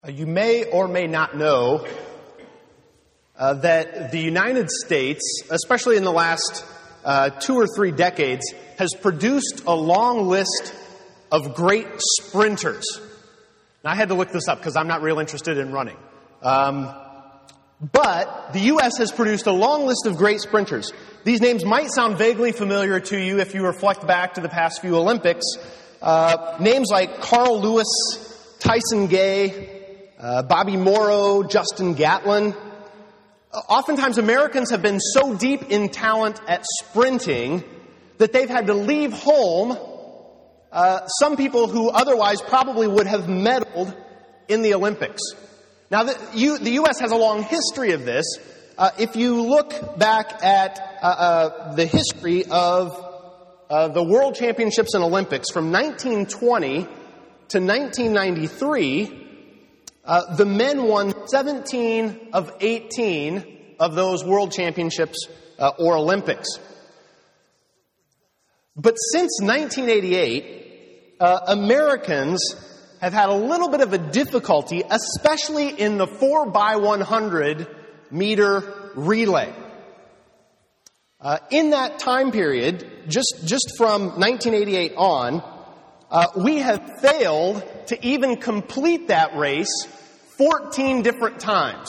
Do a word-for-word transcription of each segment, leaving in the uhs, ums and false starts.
Uh, You may or may not know uh, that the United States, especially in the last uh, two or three decades, has produced a long list of great sprinters. Now, I had to look this up because I'm not real interested in running. Um, but the U S has produced a long list of great sprinters. These names might sound vaguely familiar to you if you reflect back to the past few Olympics. Uh, names like Carl Lewis, Tyson Gay, Uh, Bobby Morrow, Justin Gatlin. Uh, oftentimes Americans have been so deep in talent at sprinting that they've had to leave home uh, some people who otherwise probably would have medaled in the Olympics. Now, the, you, the U S has a long history of this. Uh, if you look back at uh, uh, the history of uh, the World Championships and Olympics from nineteen twenty to nineteen ninety-three, Uh, the men won seventeen of eighteen of those World Championships uh, or Olympics. But since nineteen eighty-eight, uh, Americans have had a little bit of a difficulty, especially in the four by one hundred meter relay. Uh, in that time period, just, just from nineteen eighty-eight on, Uh, we have failed to even complete that race fourteen different times.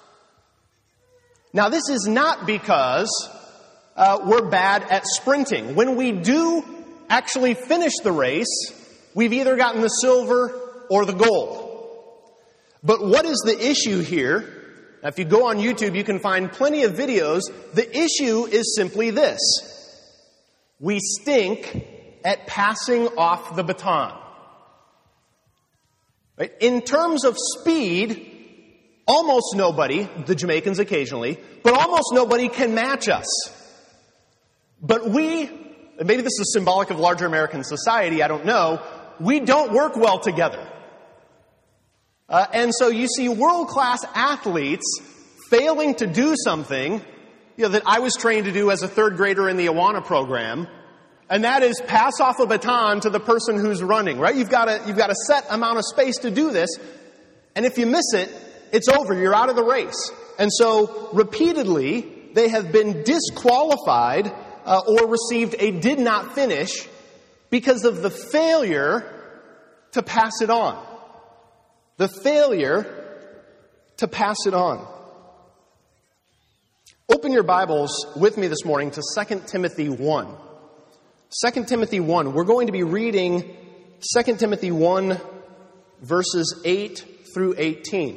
Now, this is not because uh, we're bad at sprinting. When we do actually finish the race, we've either gotten the silver or the gold. But what is the issue here? Now, if you go on YouTube, you can find plenty of videos. The issue is simply this: we stink at passing off the baton. Right? In terms of speed, almost nobody, the Jamaicans occasionally, but almost nobody can match us. But we, and maybe this is symbolic of larger American society, I don't know, we don't work well together. Uh, and so you see world-class athletes failing to do something, you know, that I was trained to do as a third grader in the Awana program. And that is pass off a baton to the person who's running, right? You've got a, you've got a set amount of space to do this. And if you miss it, it's over. You're out of the race. And so repeatedly, they have been disqualified uh, or received a did not finish because of the failure to pass it on. The failure to pass it on. Open your Bibles with me this morning to Second Timothy one. Second Timothy one. We're going to be reading Second Timothy one, verses eight through eighteen.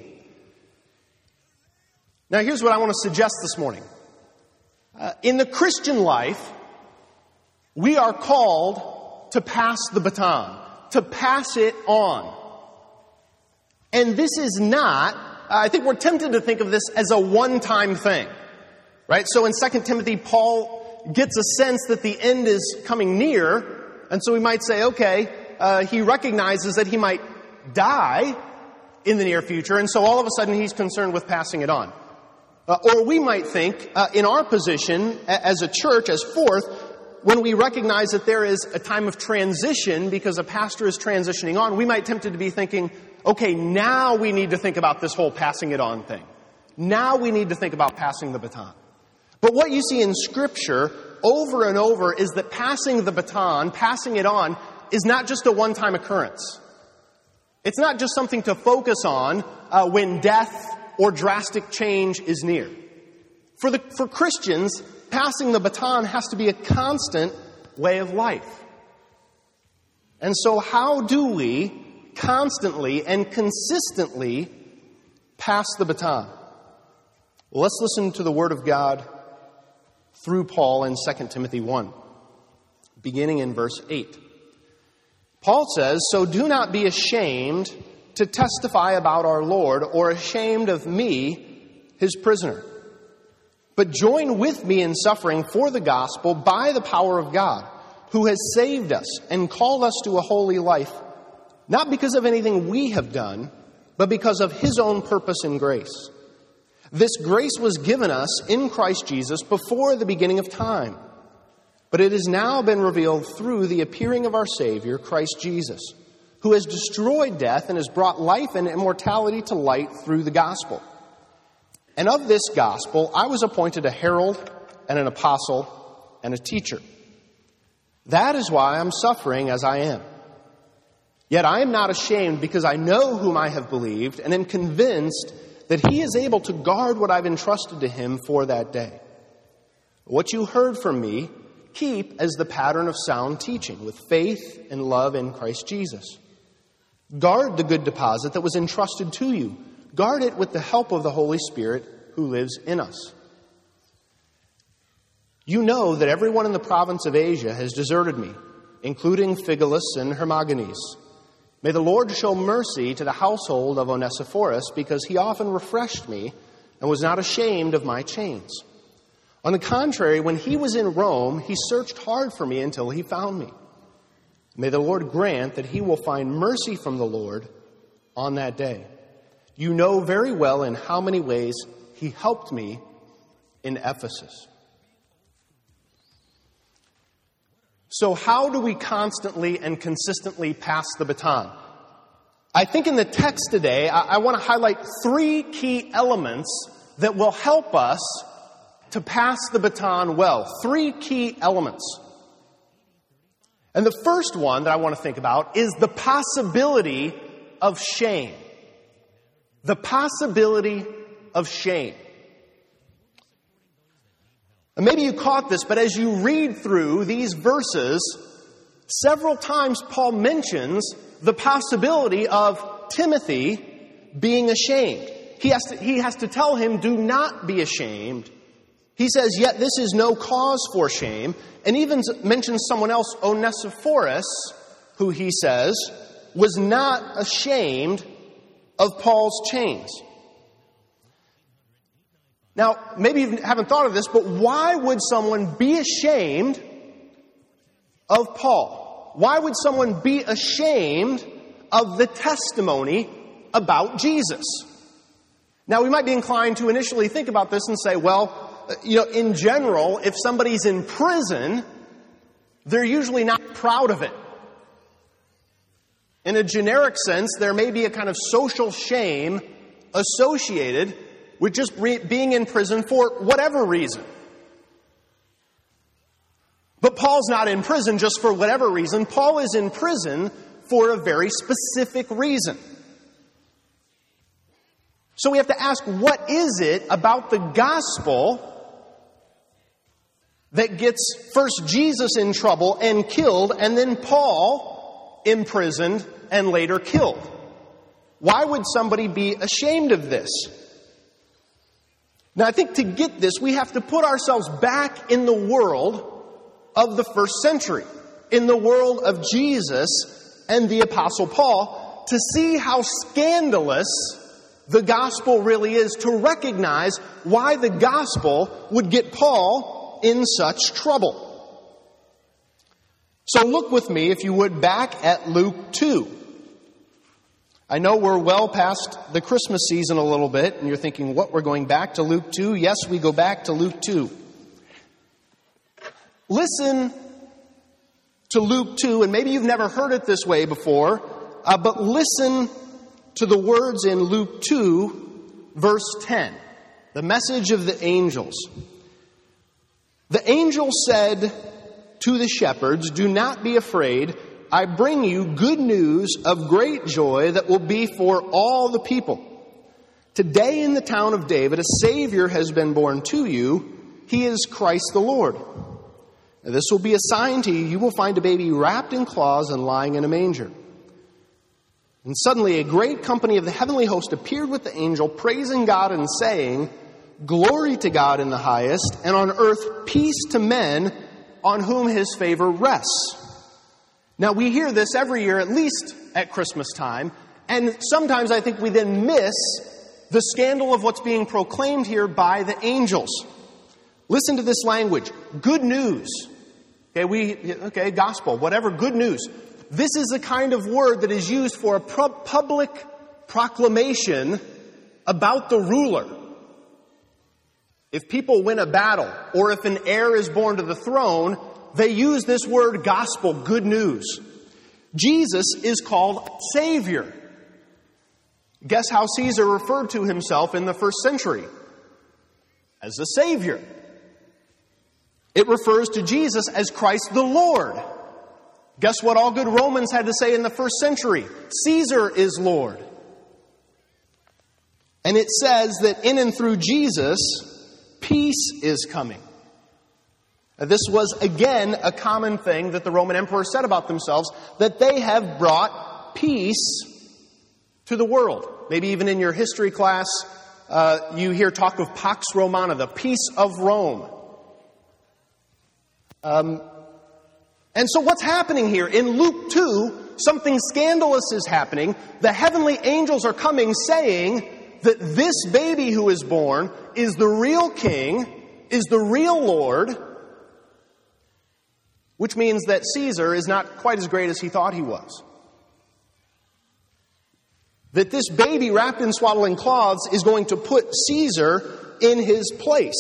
Now, here's what I want to suggest this morning. Uh, in the Christian life, we are called to pass the baton, to pass it on. And this is not, I think we're tempted to think of this as a one-time thing, right? So in Second Timothy, Paul gets a sense that the end is coming near, and so we might say, okay, uh, he recognizes that he might die in the near future, and so all of a sudden he's concerned with passing it on. Uh, or we might think, uh, in our position as a church, as Fourth, when we recognize that there is a time of transition because a pastor is transitioning on, we might tempted to be thinking, okay, now we need to think about this whole passing it on thing. Now we need to think about passing the baton. But what you see in Scripture over and over is that passing the baton, passing it on, is not just a one-time occurrence. It's not just something to focus on uh, when death or drastic change is near. For the for Christians, passing the baton has to be a constant way of life. And so how do we constantly and consistently pass the baton? Well, let's listen to the Word of God through Paul in Second Timothy one, beginning in verse eight. Paul says, "So do not be ashamed to testify about our Lord, or ashamed of me, his prisoner. But join with me in suffering for the gospel by the power of God, who has saved us and called us to a holy life, not because of anything we have done, but because of his own purpose and grace. This grace was given us in Christ Jesus before the beginning of time. But it has now been revealed through the appearing of our Savior, Christ Jesus, who has destroyed death and has brought life and immortality to light through the gospel. And of this gospel I was appointed a herald and an apostle and a teacher. That is why I'm suffering as I am. Yet I am not ashamed, because I know whom I have believed and am convinced that he is able to guard what I've entrusted to him for that day. What you heard from me, keep as the pattern of sound teaching, with faith and love in Christ Jesus. Guard the good deposit that was entrusted to you. Guard it with the help of the Holy Spirit who lives in us. You know that everyone in the province of Asia has deserted me, including Phygelus and Hermogenes. May the Lord show mercy to the household of Onesiphorus, because he often refreshed me and was not ashamed of my chains. On the contrary, when he was in Rome, he searched hard for me until he found me. May the Lord grant that he will find mercy from the Lord on that day. You know very well in how many ways he helped me in Ephesus. So how do we constantly and consistently pass the baton? I think in the text today, I, I want to highlight three key elements that will help us to pass the baton well. Three key elements. And the first one that I want to think about is the possibility of shame. The possibility of shame. And maybe you caught this, but as you read through these verses, several times Paul mentions the possibility of Timothy being ashamed. He has to, he has to tell him, do not be ashamed. He says, yet this is no cause for shame. And even mentions someone else, Onesiphorus, who he says was not ashamed of Paul's chains. Now, maybe you haven't thought of this, but why would someone be ashamed of Paul? Why would someone be ashamed of the testimony about Jesus? Now, we might be inclined to initially think about this and say, well, you know, in general, if somebody's in prison, they're usually not proud of it. In a generic sense, there may be a kind of social shame associated with just re- being in prison for whatever reason. But Paul's not in prison just for whatever reason. Paul is in prison for a very specific reason. So we have to ask, what is it about the gospel that gets first Jesus in trouble and killed, and then Paul imprisoned and later killed? Why would somebody be ashamed of this? Now, I think to get this, we have to put ourselves back in the world of the first century, in the world of Jesus and the Apostle Paul, to see how scandalous the gospel really is, to recognize why the gospel would get Paul in such trouble. So look with me, if you would, back at Luke two. I know we're well past the Christmas season a little bit, and you're thinking, what, we're going back to Luke two? Yes, we go back to Luke two. Listen to Luke two, and maybe you've never heard it this way before, uh, but listen to the words in Luke two, verse ten. The message of the angels. The angel said to the shepherds, do not be afraid. I bring you good news of great joy that will be for all the people. Today in the town of David, a Savior has been born to you. He is Christ the Lord. Now, this will be a sign to you. You will find a baby wrapped in cloths and lying in a manger. And suddenly a great company of the heavenly host appeared with the angel, praising God and saying, glory to God in the highest, and on earth peace to men on whom his favor rests. Now, we hear this every year, at least at Christmas time, and sometimes I think we then miss the scandal of what's being proclaimed here by the angels. Listen to this language. Good news. Okay, we, okay, gospel, whatever, good news. This is the kind of word that is used for a pro- public proclamation about the ruler. If people win a battle, or if an heir is born to the throne, they use this word gospel, good news. Jesus is called Savior. Guess how Caesar referred to himself in the first century? As the Savior. It refers to Jesus as Christ the Lord. Guess what all good Romans had to say in the first century? Caesar is Lord. And it says that in and through Jesus, peace is coming. This was, again, a common thing that the Roman emperors said about themselves, that they have brought peace to the world. Maybe even in your history class, uh, you hear talk of Pax Romana, the peace of Rome. Um, and so what's happening here? In Luke two, something scandalous is happening. The heavenly angels are coming saying that this baby who is born is the real king, is the real Lord, which means that Caesar is not quite as great as he thought he was. That this baby wrapped in swaddling cloths is going to put Caesar in his place.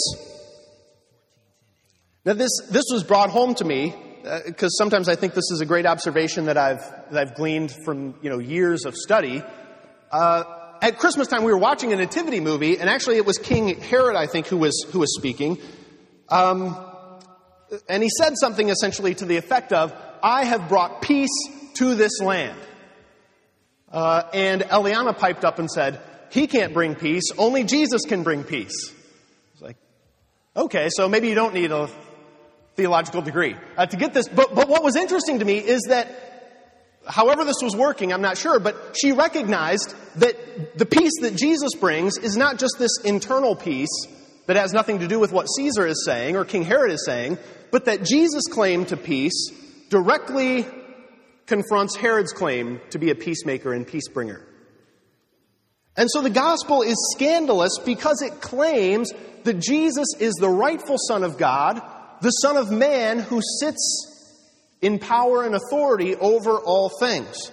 Now this, this was brought home to me, because uh, sometimes I think this is a great observation that I've, that I've gleaned from, you know, years of study. Uh, at Christmas time we were watching a nativity movie, and actually it was King Herod, I think, who was, who was speaking. Um, and he said something essentially to the effect of, I have brought peace to this land. Uh, and Eliana piped up and said, he can't bring peace, only Jesus can bring peace. It's like, okay, so maybe you don't need a theological degree uh, to get this. But, but what was interesting to me is that, however this was working, I'm not sure, but she recognized that the peace that Jesus brings is not just this internal peace that has nothing to do with what Caesar is saying or King Herod is saying, but that Jesus' claim to peace directly confronts Herod's claim to be a peacemaker and peace bringer. And so the gospel is scandalous because it claims that Jesus is the rightful Son of God, the Son of Man who sits in power and authority over all things.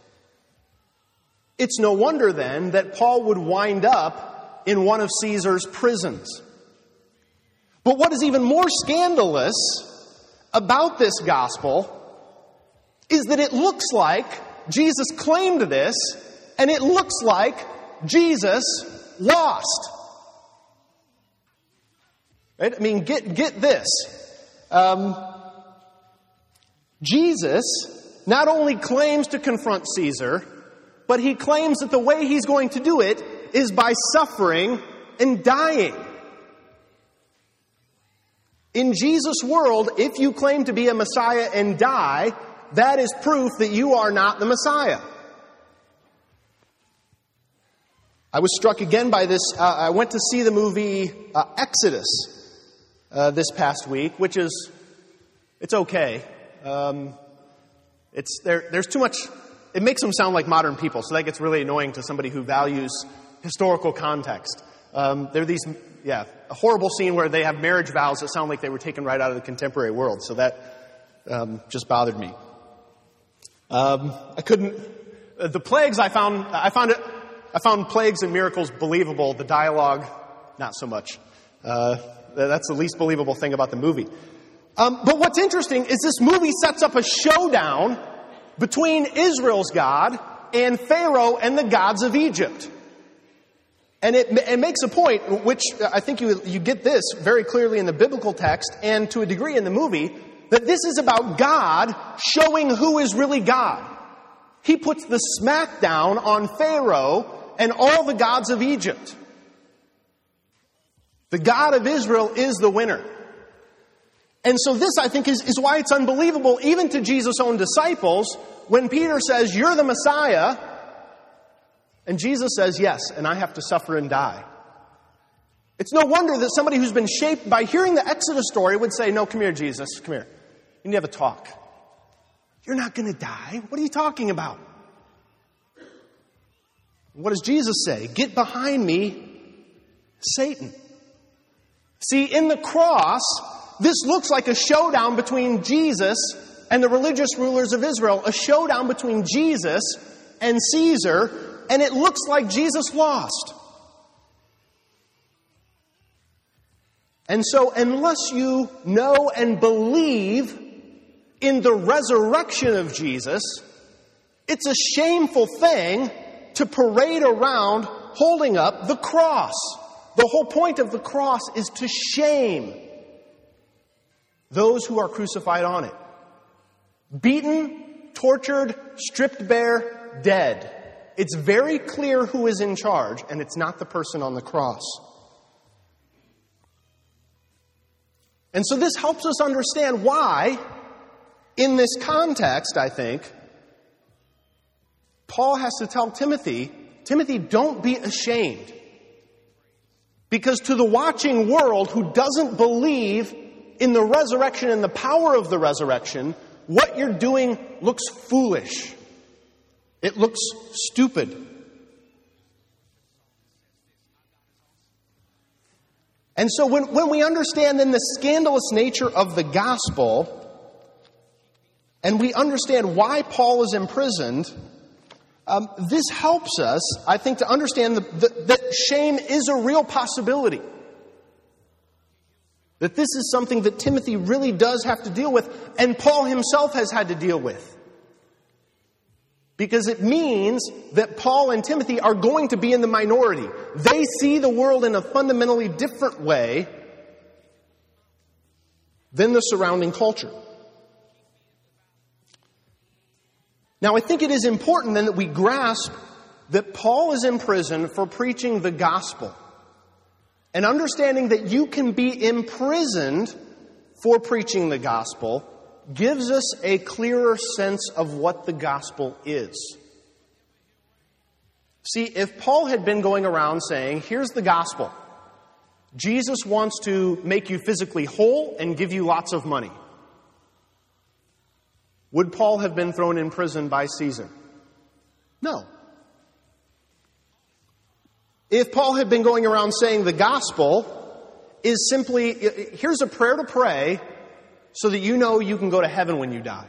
It's no wonder then that Paul would wind up in one of Caesar's prisons. But what is even more scandalous about this gospel is that it looks like Jesus claimed this, and it looks like Jesus lost. Right? I mean, get get this. Um, Jesus not only claims to confront Caesar, but he claims that the way he's going to do it is by suffering and dying. In Jesus' world, if you claim to be a Messiah and die, that is proof that you are not the Messiah. I was struck again by this. Uh, I went to see the movie uh, Exodus uh, this past week, which is, it's okay. Um, it's there. There's too much. It makes them sound like modern people, so that gets really annoying to somebody who values historical context. Um, there are these, yeah, a horrible scene where they have marriage vows that sound like they were taken right out of the contemporary world. So that um, just bothered me. Um, I couldn't. Uh, the plagues I found. I found it. I found plagues and miracles believable. The dialogue, not so much. Uh, that's the least believable thing about the movie. Um, but what's interesting is this movie sets up a showdown between Israel's God and Pharaoh and the gods of Egypt. And it, it makes a point, which I think you, you get this very clearly in the biblical text and to a degree in the movie, that this is about God showing who is really God. He puts the smackdown on Pharaoh and all the gods of Egypt. The God of Israel is the winner. And so this, I think, is, is why it's unbelievable, even to Jesus' own disciples, when Peter says, "You're the Messiah," and Jesus says, "Yes, and I have to suffer and die." It's no wonder that somebody who's been shaped by hearing the Exodus story would say, "No, come here, Jesus, come here. You need to have a talk. You're not going to die. What are you talking about?" What does Jesus say? "Get behind me, Satan." See, in the cross, this looks like a showdown between Jesus and the religious rulers of Israel, a showdown between Jesus and Caesar, and it looks like Jesus lost. And so, unless you know and believe in the resurrection of Jesus, It's a shameful thing to parade around holding up the cross. The whole point of the cross is to shame those who are crucified on it. Beaten, tortured, stripped bare, dead. It's very clear who is in charge, and it's not the person on the cross. And so this helps us understand why, in this context, I think, Paul has to tell Timothy, Timothy, don't be ashamed. Because to the watching world who doesn't believe in the resurrection and the power of the resurrection, what you're doing looks foolish. It looks stupid. And so when, when we understand then the scandalous nature of the gospel, and we understand why Paul is imprisoned, um, this helps us, I think, to understand the, the, that shame is a real possibility. That this is something that Timothy really does have to deal with, and Paul himself has had to deal with. Because it means that Paul and Timothy are going to be in the minority. They see the world in a fundamentally different way than the surrounding culture. Now, I think it is important then that we grasp that Paul is in prison for preaching the gospel. And understanding that you can be imprisoned for preaching the gospel gives us a clearer sense of what the gospel is. See, if Paul had been going around saying, here's the gospel. Jesus wants to make you physically whole and give you lots of money. Would Paul have been thrown in prison by Caesar? No. If Paul had been going around saying the gospel is simply, here's a prayer to pray so that you know you can go to heaven when you die.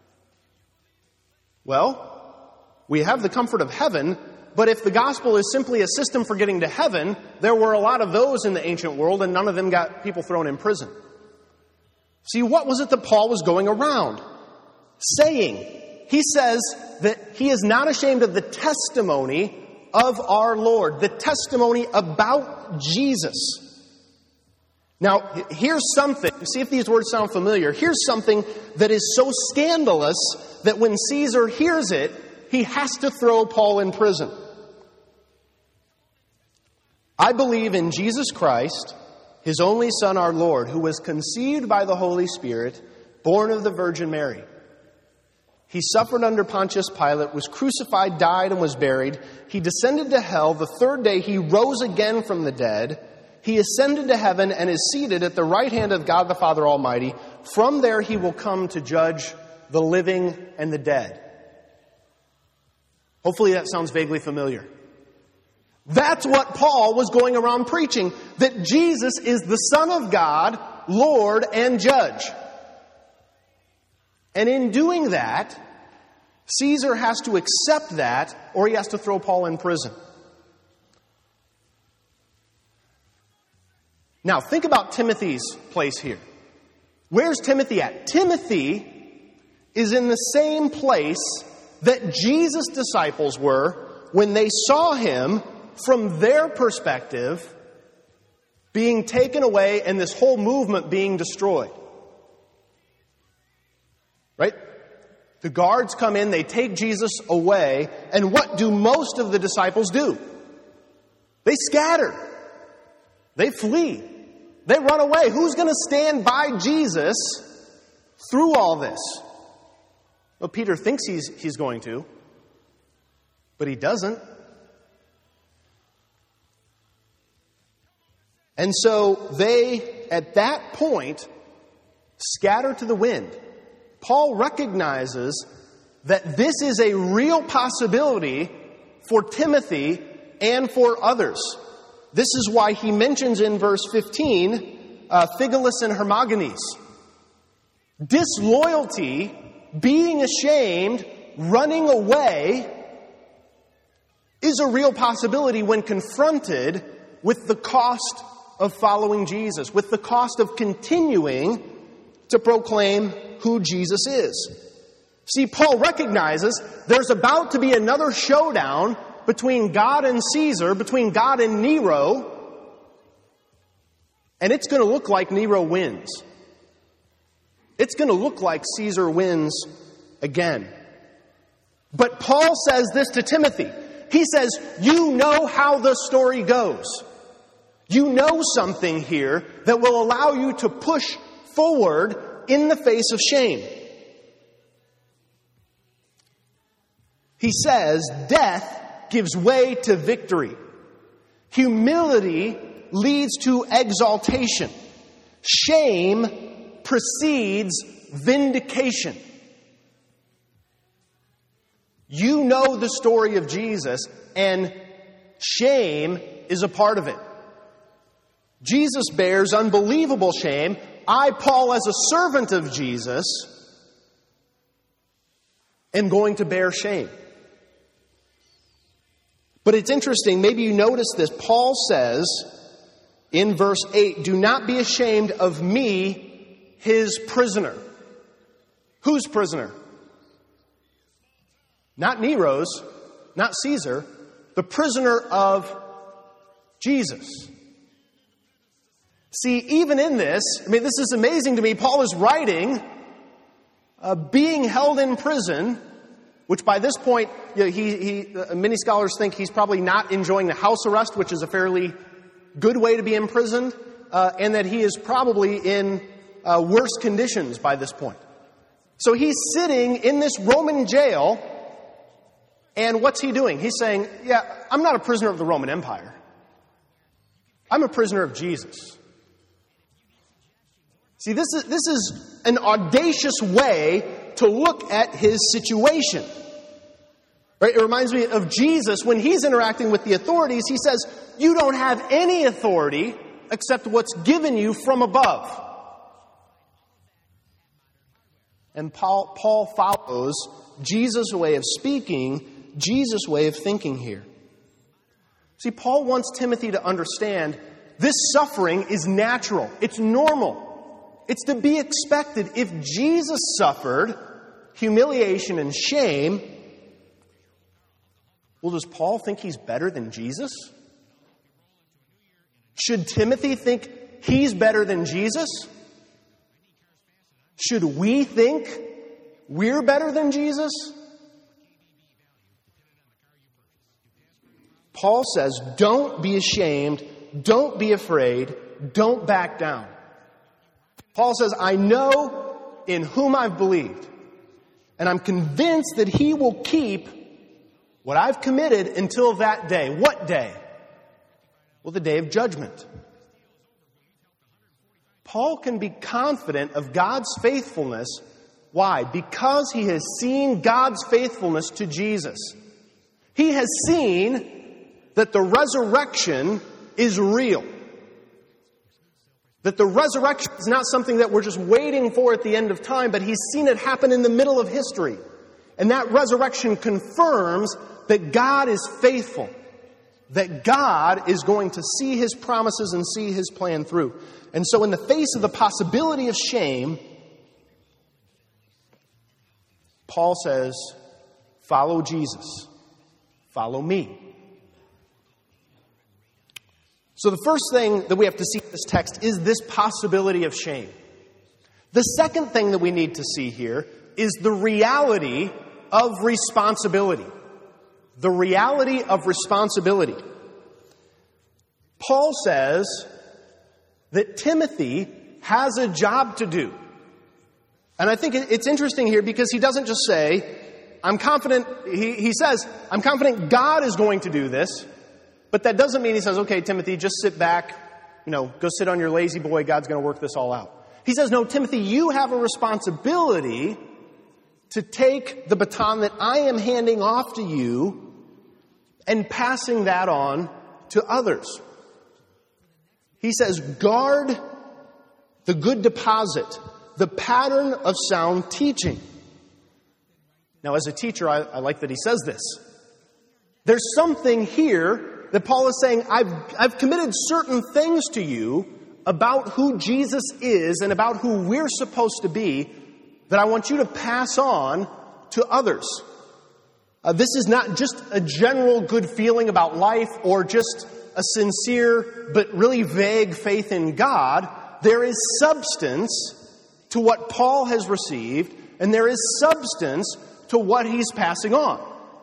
Well, we have the comfort of heaven, but if the gospel is simply a system for getting to heaven, there were a lot of those in the ancient world, and none of them got people thrown in prison. See, what was it that Paul was going around saying? He says that he is not ashamed of the testimony of our Lord, the testimony about Jesus. Now, here's something, see if these words sound familiar. Here's something that is so scandalous that when Caesar hears it, he has to throw Paul in prison. I believe in Jesus Christ, His only Son, our Lord, who was conceived by the Holy Spirit, born of the Virgin Mary. He suffered under Pontius Pilate, was crucified, died, and was buried. He descended to hell. The third day he rose again from the dead. He ascended to heaven and is seated at the right hand of God the Father Almighty. From there he will come to judge the living and the dead. Hopefully that sounds vaguely familiar. That's what Paul was going around preaching, that Jesus is the Son of God, Lord and Judge. And in doing that, Caesar has to accept that, or he has to throw Paul in prison. Now, think about Timothy's place here. Where's Timothy at? Timothy is in the same place that Jesus' disciples were when they saw him, from their perspective, being taken away and this whole movement being destroyed. Right? The guards come in, they take Jesus away, and what do most of the disciples do? They scatter. They flee. They run away. Who's going to stand by Jesus through all this? Well, Peter thinks he's, he's going to, but he doesn't. And so they, at that point, scatter to the wind. Paul recognizes that this is a real possibility for Timothy and for others. This is why he mentions in verse fifteen, uh, Phygelus and Hermogenes. Disloyalty, being ashamed, running away, is a real possibility when confronted with the cost of following Jesus, with the cost of continuing to proclaim who Jesus is. See, Paul recognizes there's about to be another showdown between God and Caesar, between God and Nero, and it's going to look like Nero wins. It's going to look like Caesar wins again. But Paul says this to Timothy. He says, you know how the story goes. You know something here that will allow you to push forward in the face of shame. He says, death gives way to victory. Humility leads to exaltation. Shame precedes vindication. You know the story of Jesus, and shame is a part of it. Jesus bears unbelievable shame. I, Paul, as a servant of Jesus, am going to bear shame. But it's interesting, maybe you notice this. Paul says in verse eight, do not be ashamed of me, his prisoner. Whose prisoner? Not Nero's, not Caesar, the prisoner of Jesus. See, even in this, I mean, this is amazing to me. Paul is writing, uh, being held in prison, which by this point, you know, he, he, uh, many scholars think he's probably not enjoying the house arrest, which is a fairly good way to be imprisoned, uh, and that he is probably in uh, worse conditions by this point. So he's sitting in this Roman jail, and what's he doing? He's saying, yeah, I'm not a prisoner of the Roman Empire. I'm a prisoner of Jesus. See, this is, this is an audacious way to look at his situation. Right? It reminds me of Jesus when he's interacting with the authorities. He says, you don't have any authority except what's given you from above. And Paul, Paul follows Jesus' way of speaking, Jesus' way of thinking here. See, Paul wants Timothy to understand this suffering is natural. It's normal. It's to be expected. If Jesus suffered humiliation and shame, well, does Paul think he's better than Jesus? Should Timothy think he's better than Jesus? Should we think we're better than Jesus? Paul says, don't be ashamed, don't be afraid, don't back down. Paul says, I know in whom I've believed, and I'm convinced that he will keep what I've committed until that day. What day? Well, the day of judgment. Paul can be confident of God's faithfulness. Why? Because he has seen God's faithfulness to Jesus. He has seen that the resurrection is real. That the resurrection is not something that we're just waiting for at the end of time, but he's seen it happen in the middle of history. And that resurrection confirms that God is faithful. That God is going to see his promises and see his plan through. And so in the face of the possibility of shame, Paul says, follow Jesus. Follow me. So the first thing that we have to see in this text is this possibility of shame. The second thing that we need to see here is the reality of responsibility. The reality of responsibility. Paul says that Timothy has a job to do. And I think it's interesting here because he doesn't just say, I'm confident, he, he says, I'm confident God is going to do this. But that doesn't mean he says, okay, Timothy, just sit back, you know, go sit on your lazy boy, God's going to work this all out. He says, no, Timothy, you have a responsibility to take the baton that I am handing off to you and passing that on to others. He says, guard the good deposit, the pattern of sound teaching. Now, as a teacher, I, I like that he says this. There's something here that Paul is saying, I've, I've committed certain things to you about who Jesus is and about who we're supposed to be that I want you to pass on to others. Uh, this is not just a general good feeling about life or just a sincere but really vague faith in God. There is substance to what Paul has received, and there is substance to what he's passing on.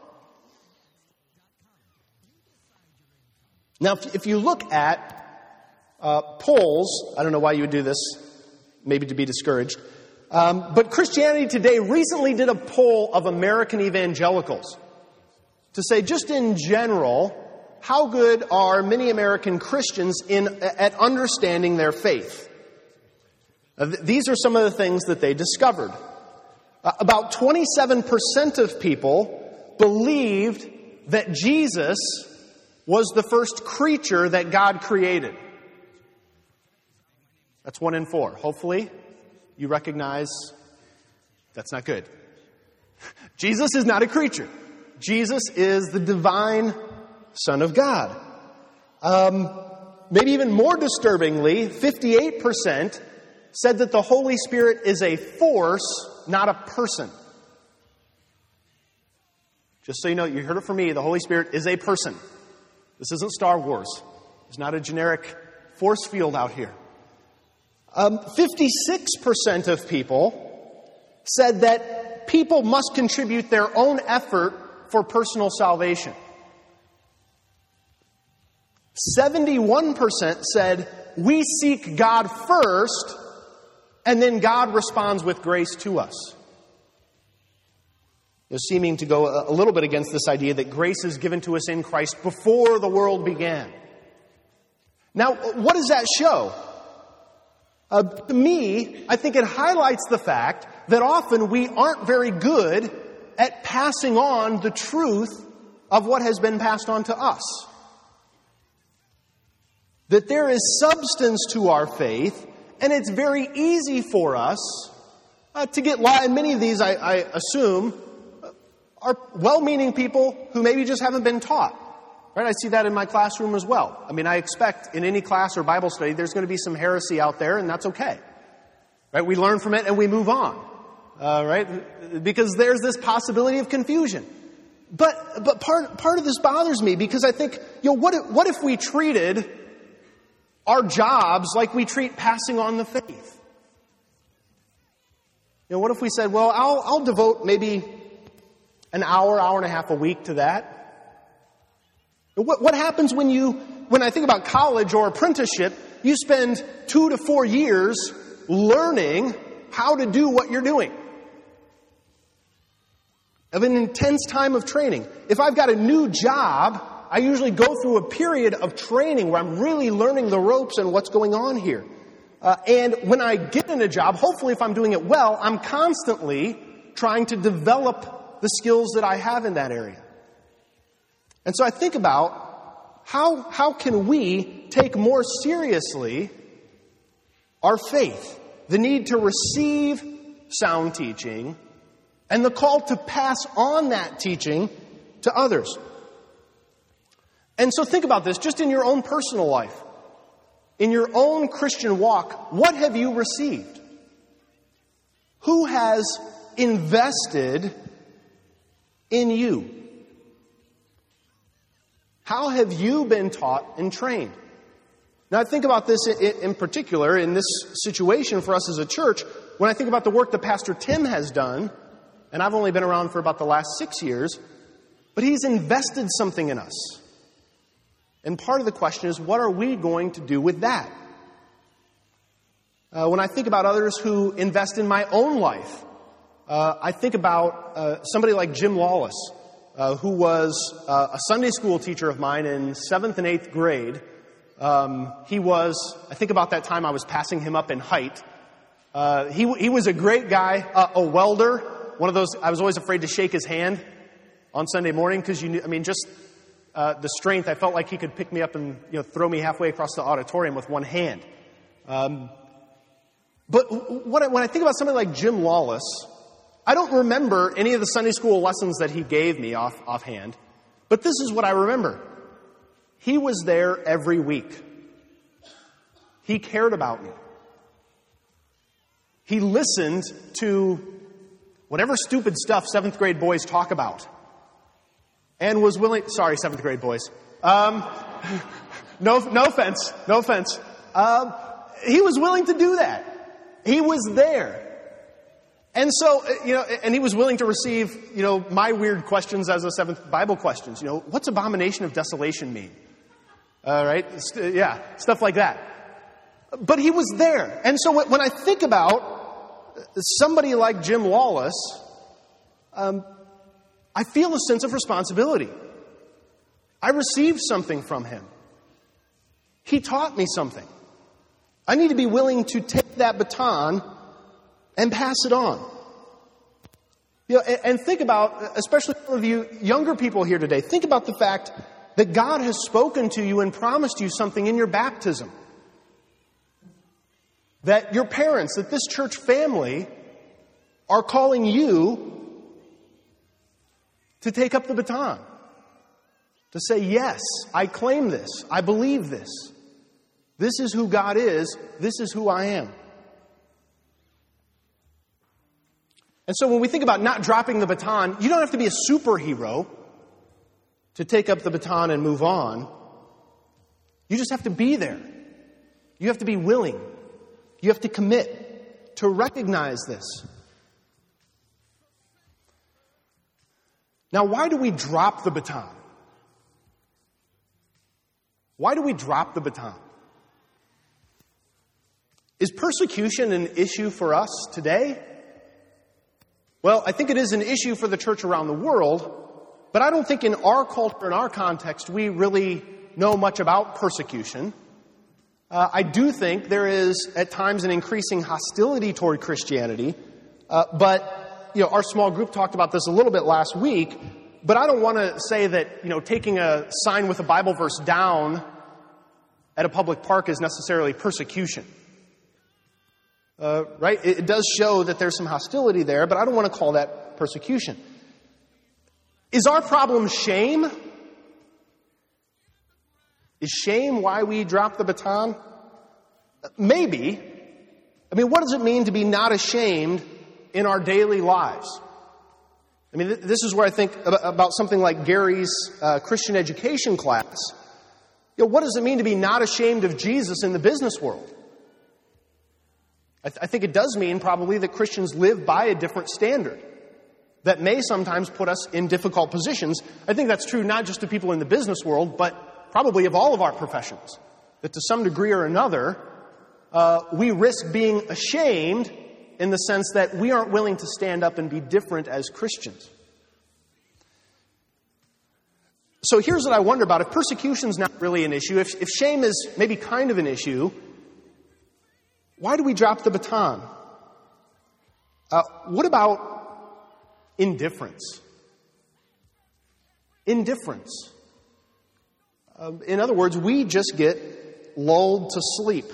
Now, if, if you look at uh, polls, I don't know why you would do this, maybe to be discouraged, um, but Christianity Today recently did a poll of American evangelicals to say, just in general, how good are many American Christians in at understanding their faith? Uh, th- these are some of the things that they discovered. Uh, about twenty-seven percent of people believed that Jesus was the first creature that God created. That's one in four. Hopefully, you recognize that's not good. Jesus is not a creature. Jesus is the divine Son of God. Um, maybe even more disturbingly, fifty-eight percent said that the Holy Spirit is a force, not a person. Just so you know, you heard it from me, the Holy Spirit is a person. This isn't Star Wars. There's not a generic force field out here. Um, fifty-six percent of people said that people must contribute their own effort for personal salvation. seventy-one percent said we seek God first, and then God responds with grace to us. They're seeming to go a little bit against this idea that grace is given to us in Christ before the world began. Now, what does that show? Uh, to me, I think it highlights the fact that often we aren't very good at passing on the truth of what has been passed on to us. That there is substance to our faith, and it's very easy for us uh, to get lost. And many of these, I, I assume, are well-meaning people who maybe just haven't been taught. Right? I see that in my classroom as well. I mean, I expect in any class or Bible study there's going to be some heresy out there, and that's okay. Right? We learn from it and we move on. Uh, right? Because there's this possibility of confusion. But but part part of this bothers me because I think, you know, what if, what if we treated our jobs like we treat passing on the faith? You know, what if we said, well, I'll I'll devote maybe an hour, hour and a half a week to that. What, what happens when you, when I think about college or apprenticeship, you spend two to four years learning how to do what you're doing? Of an intense time of training. If I've got a new job, I usually go through a period of training where I'm really learning the ropes and what's going on here. Uh, and when I get in a job, hopefully if I'm doing it well, I'm constantly trying to develop the skills that I have in that area. And so I think about how, how can we take more seriously our faith, the need to receive sound teaching, and the call to pass on that teaching to others. And so think about this, just in your own personal life, in your own Christian walk, what have you received? Who has invested in you? How have you been taught and trained? Now, I think about this in particular in this situation for us as a church. When I think about the work that Pastor Tim has done, and I've only been around for about the last six years, but he's invested something in us. And part of the question is, what are we going to do with that? Uh, when I think about others who invest in my own life, uh, I think about uh, somebody like Jim Lawless, uh, who was uh, a Sunday school teacher of mine in seventh and eighth grade. Um, he was, I think about that time I was passing him up in height. Uh, he, he was a great guy, uh, a welder. One of those, I was always afraid to shake his hand on Sunday morning because you knew, I mean, just uh, the strength. I felt like he could pick me up and, you know, throw me halfway across the auditorium with one hand. Um, but what I, when I think about somebody like Jim Lawless, I don't remember any of the Sunday school lessons that he gave me off offhand, but this is what I remember. He was there every week. He cared about me. He listened to whatever stupid stuff seventh grade boys talk about. And was willing, sorry, seventh grade boys. Um, no, no offense, no offense. Um, he was willing to do that. He was there. And so, you know, and he was willing to receive, you know, my weird questions as a seventh Bible questions. You know, what's abomination of desolation mean? All right. Yeah. Stuff like that. But he was there. And so when I think about somebody like Jim Lawless, um, I feel a sense of responsibility. I received something from him. He taught me something. I need to be willing to take that baton and pass it on. You know, and, and think about, especially some of you younger people here today, think about the fact that God has spoken to you and promised you something in your baptism. That your parents, that this church family are calling you to take up the baton. To say, yes, I claim this. I believe this. This is who God is. This is who I am. And so when we think about not dropping the baton, you don't have to be a superhero to take up the baton and move on. You just have to be there. You have to be willing. You have to commit to recognize this. Now, why do we drop the baton? Why do we drop the baton? Is persecution an issue for us today? Well, I think it is an issue for the church around the world, but I don't think in our culture, in our context, we really know much about persecution. Uh, I do think there is, at times, an increasing hostility toward Christianity, uh, but, you know, our small group talked about this a little bit last week, but I don't want to say that, you know, taking a sign with a Bible verse down at a public park is necessarily persecution. Uh, right? It, it does show that there's some hostility there, but I don't want to call that persecution. Is our problem shame? Is shame why we drop the baton? Maybe. I mean, what does it mean to be not ashamed in our daily lives? I mean, th- this is where I think about something like Gary's uh, Christian education class. You know, what does it mean to be not ashamed of Jesus in the business world? I, th- I think it does mean probably that Christians live by a different standard that may sometimes put us in difficult positions. I think that's true not just to people in the business world, but probably of all of our professions. That to some degree or another, uh, we risk being ashamed in the sense that we aren't willing to stand up and be different as Christians. So here's what I wonder about. If persecution's not really an issue, if, if shame is maybe kind of an issue, why do we drop the baton? Uh, what about indifference? Indifference. Uh, in other words, we just get lulled to sleep.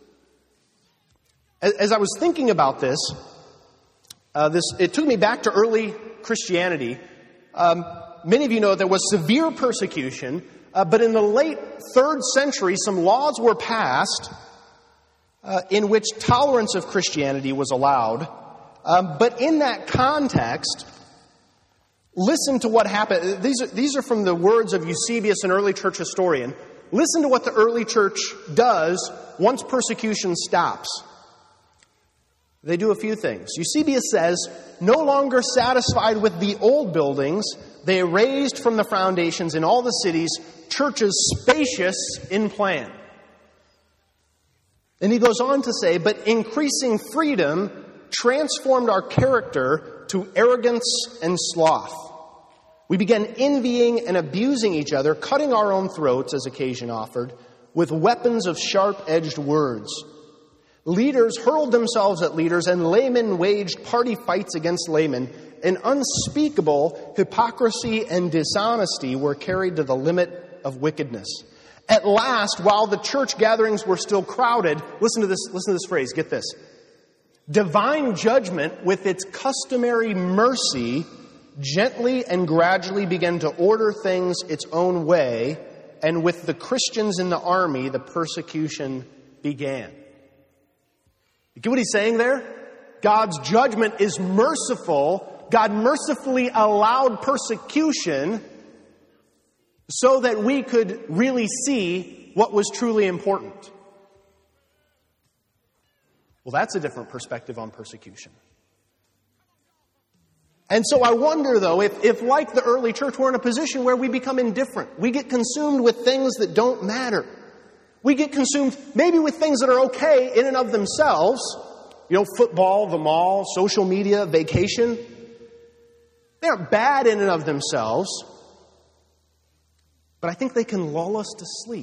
As, as I was thinking about this, uh, this it took me back to early Christianity. Um, many of you know there was severe persecution, uh, but in the late third century, some laws were passed uh, in which tolerance of Christianity was allowed. Um, but in that context, listen to what happened. These are, these are from the words of Eusebius, an early church historian. Listen to what the early church does once persecution stops. They do a few things. Eusebius says, no longer satisfied with the old buildings, they raised from the foundations in all the cities churches spacious in plan. And he goes on to say, but increasing freedom transformed our character to arrogance and sloth. We began envying and abusing each other, cutting our own throats as occasion offered, with weapons of sharp-edged words. Leaders hurled themselves at leaders, and laymen waged party fights against laymen, and unspeakable hypocrisy and dishonesty were carried to the limit of wickedness. At last, while the church gatherings were still crowded, listen to this, listen to this phrase, get this. Divine judgment, with its customary mercy, gently and gradually began to order things its own way, and with the Christians in the army, the persecution began. You get what he's saying there? God's judgment is merciful God mercifully allowed persecution so that we could really see what was truly important. Well, that's a different perspective on persecution. And so I wonder, though, if, if like the early church, we're in a position where we become indifferent. We get consumed with things that don't matter. We get consumed maybe with things that are okay in and of themselves. You know, football, the mall, social media, vacation. They aren't bad in and of themselves. But I think they can lull us to sleep.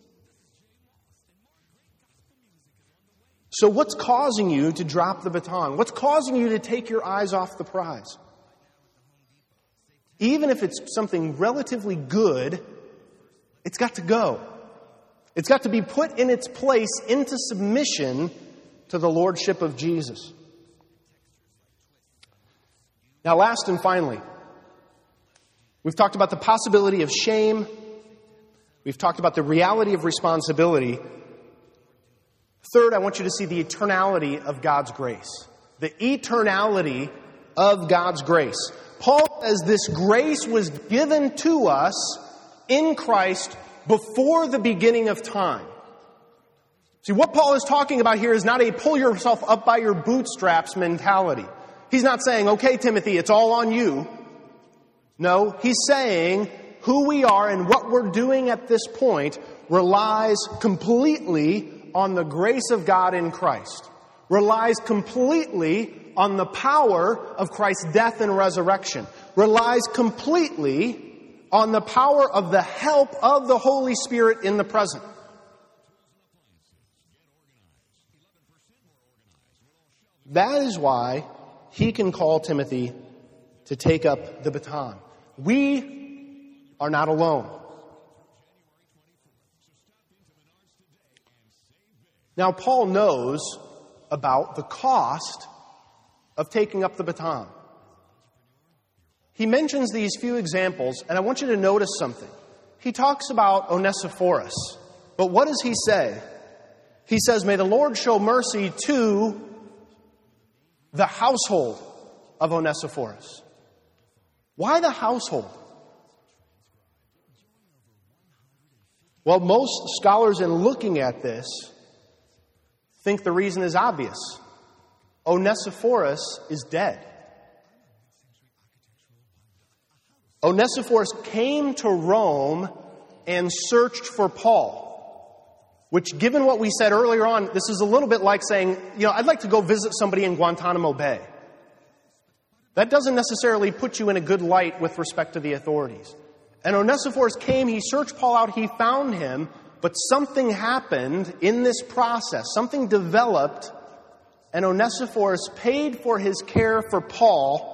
So what's causing you to drop the baton? What's causing you to take your eyes off the prize? Even if it's something relatively good, it's got to go. It's got to be put in its place into submission to the lordship of Jesus. Now, last and finally, we've talked about the possibility of shame. We've talked about the reality of responsibility. Third, I want you to see the eternality of God's grace. The eternality of God's grace. Paul says this grace was given to us in Christ before the beginning of time. See, what Paul is talking about here is not a pull yourself up by your bootstraps mentality. He's not saying, okay, Timothy, it's all on you. No, he's saying who we are and what we're doing at this point relies completely on the grace of God in Christ. Relies completely on the power of Christ's death and resurrection. Relies completely on the power of the help of the Holy Spirit in the present. That is why he can call Timothy to take up the baton. We are not alone. Now, Paul knows about the cost of taking up the baton. He mentions these few examples, and I want you to notice something. He talks about Onesiphorus, but what does he say? He says, may the Lord show mercy to the household of Onesiphorus. Why the household? Well, most scholars in looking at this think the reason is obvious. Onesiphorus is dead. Onesiphorus came to Rome and searched for Paul, which, given what we said earlier on, this is a little bit like saying, you know, I'd like to go visit somebody in Guantanamo Bay. That doesn't necessarily put you in a good light with respect to the authorities. And Onesiphorus came, he searched Paul out, he found him, but something happened in this process. Something developed, and Onesiphorus paid for his care for Paul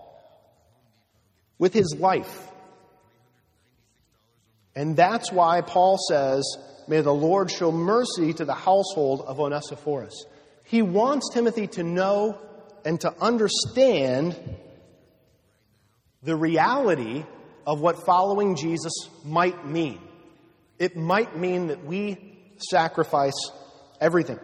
with his life. And that's why Paul says, may the Lord show mercy to the household of Onesiphorus. He wants Timothy to know and to understand the reality of what following Jesus might mean. It might mean that we sacrifice everything.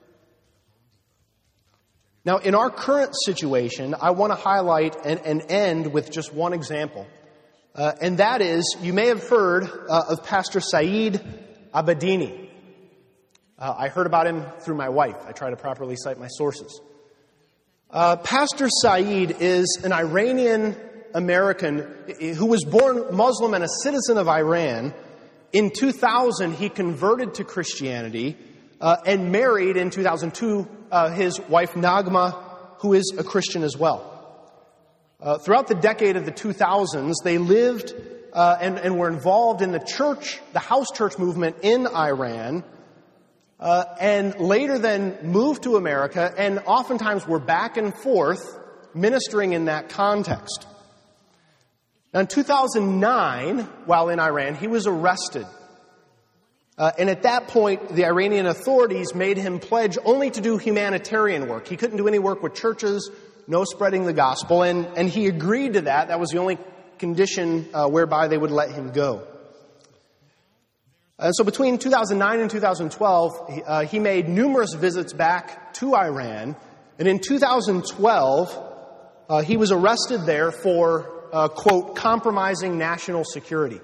Now, in our current situation, I want to highlight and, and end with just one example. Uh, and that is, you may have heard uh, of Pastor Saeed Abedini. Uh, I heard about him through my wife. I try to properly cite my sources. Uh, Pastor Saeed is an Iranian American who was born Muslim and a citizen of Iran. In two thousand, he converted to Christianity uh, and married in two thousand two uh, his wife Nagma, who is a Christian as well. Uh, throughout the decade of the two thousands, they lived uh, and, and were involved in the church, the house church movement in Iran, uh, and later then moved to America, and oftentimes were back and forth ministering in that context. Now, in two thousand nine, while in Iran, he was arrested. Uh, and at that point, the Iranian authorities made him pledge only to do humanitarian work. He couldn't do any work with churches, no spreading the gospel, and, and he agreed to that. That was the only condition uh, whereby they would let him go. And so between two thousand nine and two thousand twelve, he, uh, he made numerous visits back to Iran. And in two thousand twelve, uh, he was arrested there for, uh, quote, compromising national security.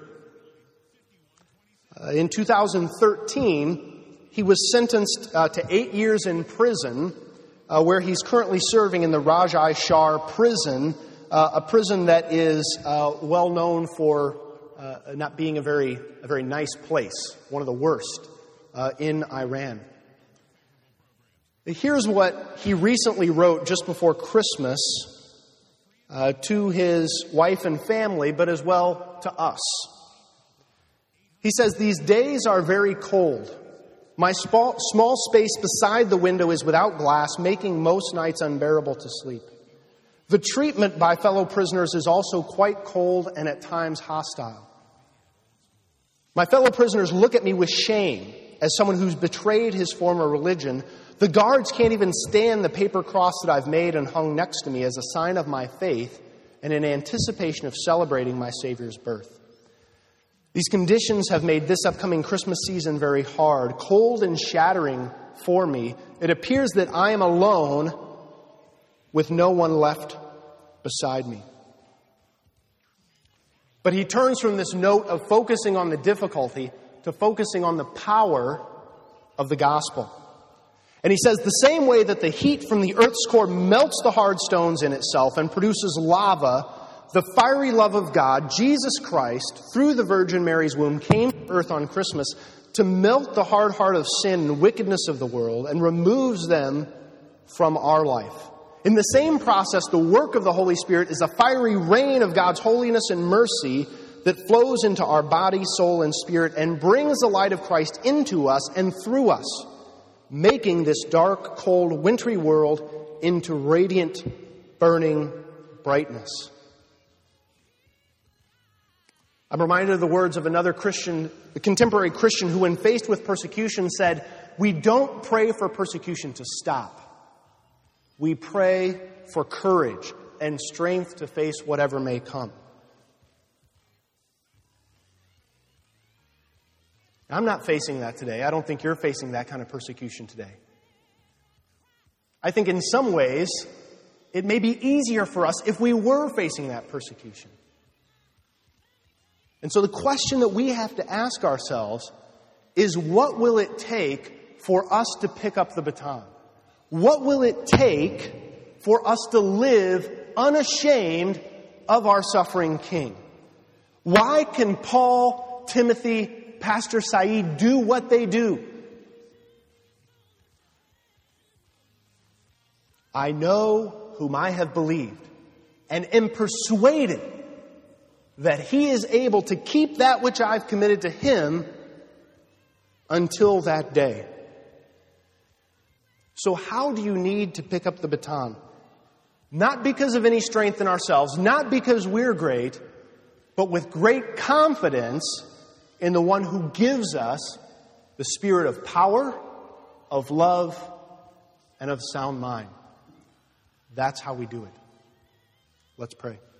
Uh, in two thousand thirteen, he was sentenced uh, to eight years in prison, uh, where he's currently serving in the Rajai Shar prison, uh, a prison that is uh, well known for uh, not being a very, a very nice place, one of the worst uh, in Iran. Here's what he recently wrote just before Christmas uh, to his wife and family, but as well to us. He says, "These days are very cold. My small, small space beside the window is without glass, making most nights unbearable to sleep. The treatment by fellow prisoners is also quite cold and at times hostile. My fellow prisoners look at me with shame as someone who's betrayed his former religion. The guards can't even stand the paper cross that I've made and hung next to me as a sign of my faith and in anticipation of celebrating my Savior's birth. These conditions have made this upcoming Christmas season very hard, cold and shattering for me. It appears that I am alone with no one left beside me." But he turns from this note of focusing on the difficulty to focusing on the power of the gospel. And he says, the same way that the heat from the earth's core melts the hard stones in itself and produces lava, the fiery love of God, Jesus Christ, through the Virgin Mary's womb, came to earth on Christmas to melt the hard heart of sin and wickedness of the world and removes them from our life. In the same process, the work of the Holy Spirit is a fiery rain of God's holiness and mercy that flows into our body, soul, and spirit and brings the light of Christ into us and through us, making this dark, cold, wintry world into radiant, burning brightness. I'm reminded of the words of another Christian, a contemporary Christian, who, when faced with persecution, said, "We don't pray for persecution to stop. We pray for courage and strength to face whatever may come." I'm not facing that today. I don't think you're facing that kind of persecution today. I think in some ways, it may be easier for us if we were facing that persecution. And so the question that we have to ask ourselves is, what will it take for us to pick up the baton? What will it take for us to live unashamed of our suffering King? Why can Paul, Timothy, Pastor Saeed do what they do? I know whom I have believed and am persuaded that he is able to keep that which I've committed to him until that day. So how do you need to pick up the baton? Not because of any strength in ourselves, not because we're great, but with great confidence in the one who gives us the spirit of power, of love, and of sound mind. That's how we do it. Let's pray.